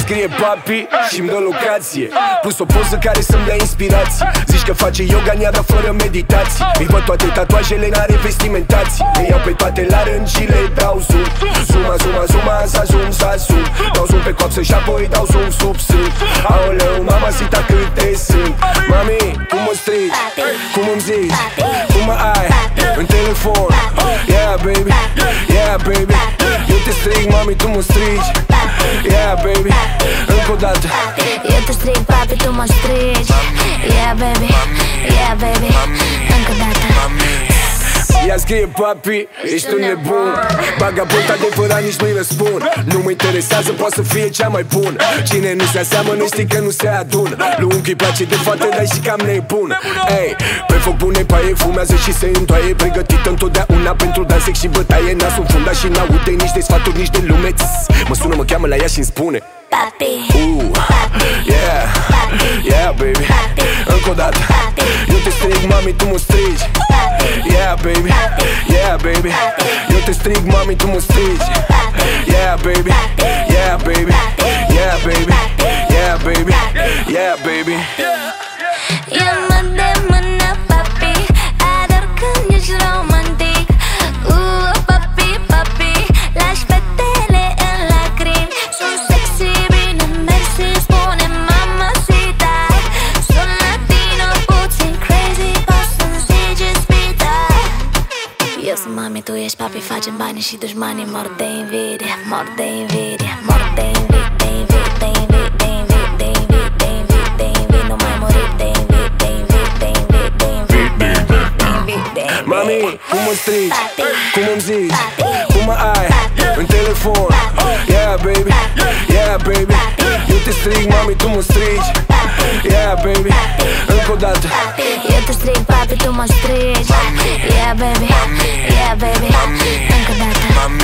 scrie papi și-mi dă locație, plus o poză care să-mi dea inspirație. Zici că face yoga în ea, dar fără meditații. Îi văd toate tatuajele, n-are vestimentații. Le iau pe toate la rând și le dau zoom. Zuma, zuma, zuma, sa zoom, sa zoom. Dau zoom pe coapsă și apoi dau zoom sub sân. Aoleu, mamacita, câte sunt. Mami, cum mă strigi? Cum îmi zici? Cum mă ai? În telefon. Yeah, baby, yeah, baby. Eu te strig, mami, tu mă strigi. Yeah, baby, încă o dată. Eu te strig, papi, tu mă strigi. Yeah, baby, yeah, baby, încă o dată. Ea scrie papi, ești un nebun. Bagabont adevărat, nici nu-i răspund. Nu mă interesează, poate să fie cea mai bună. Cine nu se aseamănă știi că nu se adună. Lui unchi îi place de fată, dar și cam nebun. Ei, pe foc pune paie, fumează și se întoaie. Pregătită întotdeauna pentru dans, sex și bătaie. Nasul fundat și n-aude nici de sfaturi, nici de lume. Mă sună, mă cheamă la ea și-mi spune papi, yeah, yeah, baby, încă o dată. Eu te strig, mami, tu mă strigi. Yeah, baby, yeah, baby. Eu te strig, mami, tu mă strigi. Yeah, baby, yeah, baby, yeah, baby, yeah, baby, yeah, baby. Eu mă de mână, papi, ador când ești romantic. Papi, papi, lași fetele în lacrimi. Sunt sexy, bine mersi, spune mamacita. Sunt latino, puțin crazy, poți să-mi zici spita. Eu sunt mami, tu ești papi, facem bani și dușmanii mor de invidia, mor de invidia, mor de invidia, de invidia, de invidia, de invidia, de invidia, de invidia, de invidia. Nu mai muri de invidia, de invidia, de invidia, de invidia, de invidia, de invidia. Mami, cum mă strigi? Cum îmi zici? Cum mă ai? În telefon. Yeah, baby, yeah, baby. Eu te strig, mami, tu mă strigi. Yeah, baby, încă o dată. Eu te strig, papi, tu mă strigi. Yeah, baby, yeah, baby, încă o dată.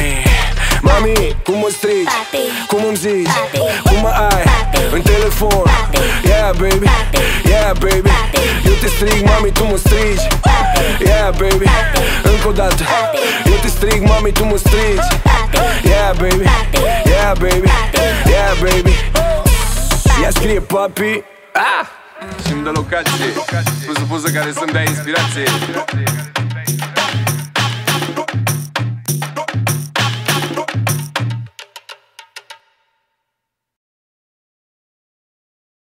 Mami, cum mă strigi? Cum îmi zici? Cum mă ai? În telefon. Yeah, baby, yeah, baby. Eu te strig, mami, tu mă strigi. Yeah, baby, încă o dată. Eu te strig, mami, tu mă strigi. Yeah, baby, yeah, baby, yeah, baby. Ea scrie papi și-mi dă locație, plus o poză care să-mi dea inspirație.